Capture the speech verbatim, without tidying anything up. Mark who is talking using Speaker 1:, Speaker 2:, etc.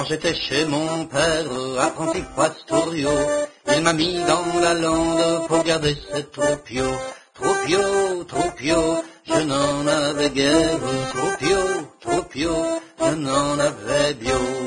Speaker 1: j'étais chez mon père, apprenti pastorio, il m'a mis dans la lande pour garder ses troupiaux. Troupiaux, troupiaux, je n'en avais guère, troupiaux, troupiaux, je n'en avais bio.